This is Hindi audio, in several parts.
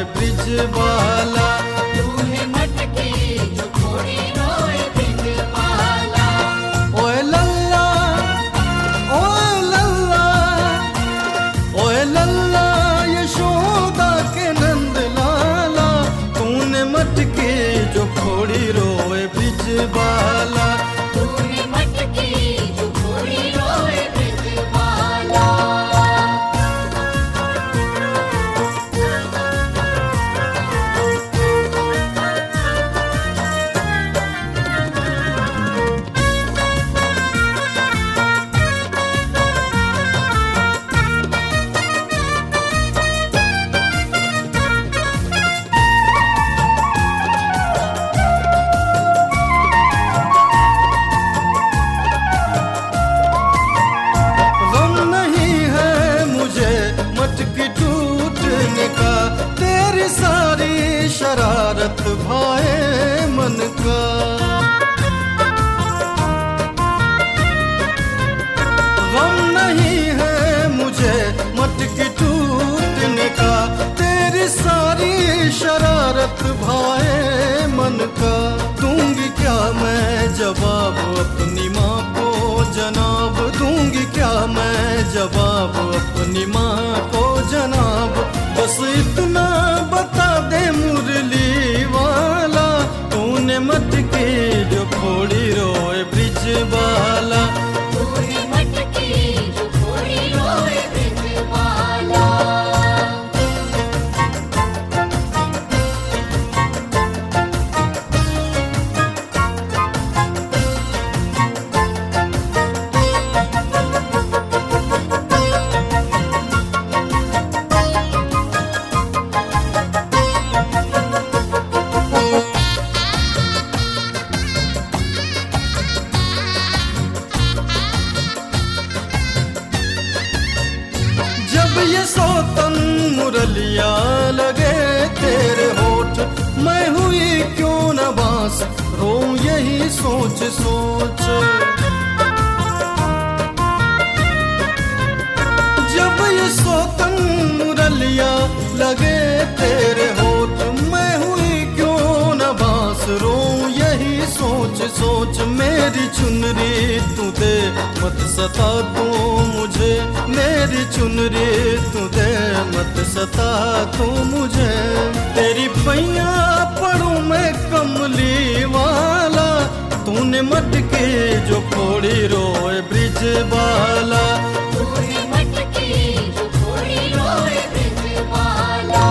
रोए ब्रिज बाला। तूने मटके जो फोड़ी रोए ब्रिज बाला। ओए लल्ला, ओए लल्ला, ओए लल्ला यशोदा के नंद लाला, तूने मटके जो फोड़ी रोए ब्रिज बाला। तूने मटके जो फोड़ी रोए ब्रिज बाला। गम नहीं है मुझे मटकी टूटने का, तेरी सारी शरारत भाए मन का। गम नहीं है मुझे मटकी टूटने का, तेरी सारी शरारत भाए मन का। दूंगी क्या मैं जवाब अपनी माँ को जनाब, दूंगी क्या मैं जवाब अपनी माँ को जनाब। बस इतना बता दे मुरली वाला, तूने मटके जो फोड़ी रोए ब्रिज बाला। तूने मटके जो फोड़ी रोए ब्रिज बाला। जब ये सौतन मुरलिया लगे तेरे होठ, मैं हुई क्यों न बांस रो यही सोच सोच। जब ये सौतन मुरलिया लगे तेरे होठ, मैं हुई क्यों न बांस रो यही सोच सोच। मेरी चुनरी तू दे मत सता तू मुझे, मेरी चुनरी तू दे मत सता तू मुझे। तेरी पैया पढ़ूं मैं कमली वाला, तूने मटके जो फोड़ी रोए ब्रिज बाला। तूने मटके जो फोड़ी रोए ब्रिज बाला।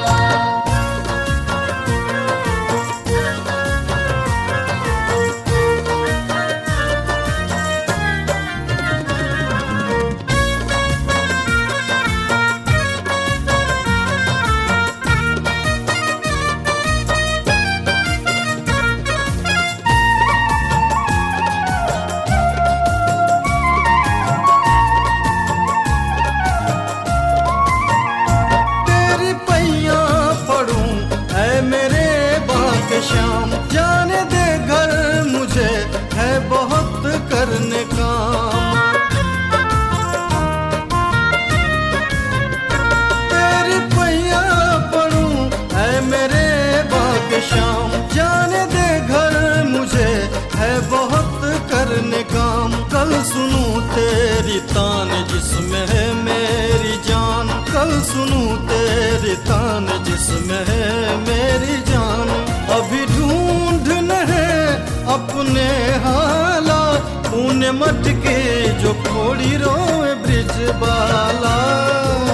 तेरी पैया पढ़ूं है मेरे बाग श्याम, जाने दे घर मुझे है बहुत करने का। तेरी पैया पढ़ूं है मेरे बाग श्याम, जाने दे घर मुझे है बहुत करने काम। कल सुनूं तेरी तान जिसमें है मेरी जान, कल सुनूं तेरी तान जिसमें है मेरी जान। अभी ढूंढने हैं अपने हाला, तूने मटके जो फोड़ी रोए ब्रिज बाला।